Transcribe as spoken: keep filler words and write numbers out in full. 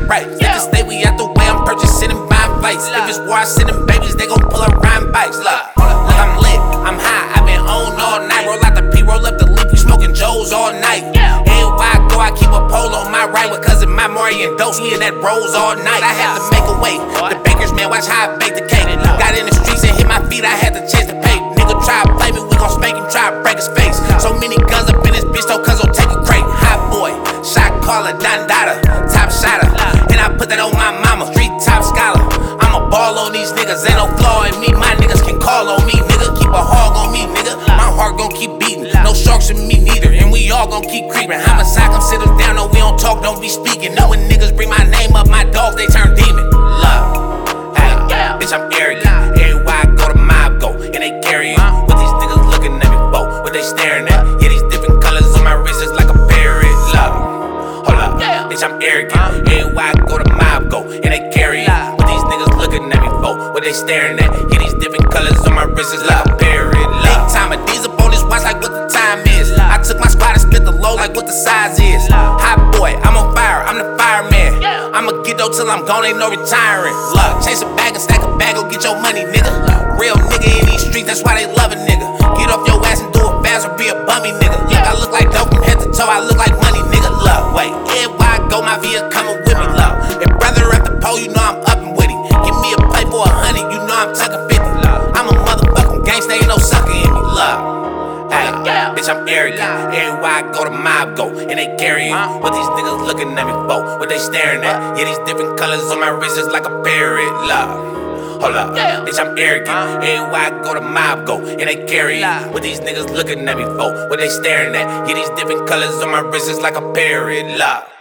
right. If it stay, we out the way, I'm purchasing and buying flights. If it's war, I send them babies, they gon' pull up riding bikes. Look, look, I'm lit, I'm high, I been on all night. Roll out the P, roll up the leaf, we smoking Joes all night. Everywhere I go, I keep a pole on my right with cousin my Maury and Dose, we in that Rose all night. I had to make a way, the bakers, man, watch how I bake the cake. Got in the streets and hit my feet, I had to chase the pay. Nigga try to play me, we gon' spank him, try to break his face. So many guns up in this bitch, though, cuz I'll take a crate. Hot boy, shot caller, Don Dada, top shotter. And I put that on my mama, street top scholar. I'm a ball on these niggas, ain't no flaw in me. My niggas can call on me, nigga. Keep a hog on me, nigga. My heart gon' keep beating. No sharks in me neither, and we all gon' keep creeping. Homicide, come sit them down, no, we don't talk, don't be speaking. Know when niggas bring my name up, my dogs, they turn demon. Love, hey, bitch, I'm arrogant. Everywhere I go, the mob go, and they carry it. What these niggas looking at me for? What they staring at? Yeah, these different colors on my wrist is like a parrot. Love, hold up, bitch, I'm arrogant. Everywhere I go, the mob go, and they carry it. What these niggas looking at me for? What they staring at? Yeah, these different colors on my wrist is like a parrot. Big time of these up on this watch like what the time is. I took my squad and split the low like what the size is. Hot boy, I'm on fire, I'm the fireman. I'ma get though till I'm gone, ain't no retiring. Look, chase a bag and stack a bag, go get your money, nigga. Real nigga in these streets, that's why they love a nigga. Get off your ass and do it fast or be a bummy, nigga. Look, I look like dope from head to toe, I look like money, nigga. Look, wait, everywhere I go, my V is coming with me, look. If brother at the pole, you know I'm up and with him. Give me a play for a hundred, you know I'm tucking fifty. I'm a motherfucking gangsta, ain't no sucker in me, look. Hey, bitch, I'm arrogant. Everywhere I go, the mob go, and they carry it. What these niggas looking at me for? What they staring at? Yeah, these different colors on my wrist is like a parrot. Love, hold up, bitch, I'm arrogant. Everywhere I go, the mob go, and they carry it. What these niggas looking at me for? What they staring at? Yeah, these different colors on my wrist is like a parrot. Love.